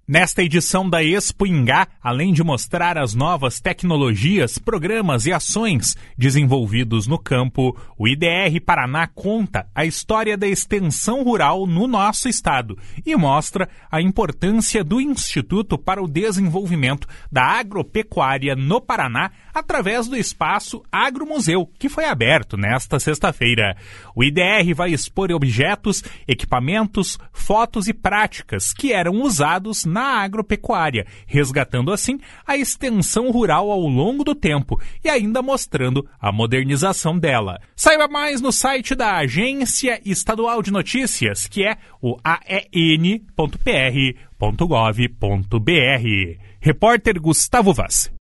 Nesta edição da Expo Ingá, além de mostrar as novas tecnologias, programas e ações desenvolvidos no campo, o IDR Paraná conta a história da extensão rural no nosso estado e mostra a importância do Instituto para o Desenvolvimento da Agropecuária no Paraná através do espaço Agromuseu, que foi aberto nesta sexta-feira. O IDR vai expor objetos, equipamentos, fotos e práticas que eram usados na agropecuária, resgatando assim a extensão rural ao longo do tempo e ainda mostrando a modernização dela. Saiba mais no site da Agência Estadual de Notícias, que é o aen.pr.gov.br. Repórter Gustavo Vaz.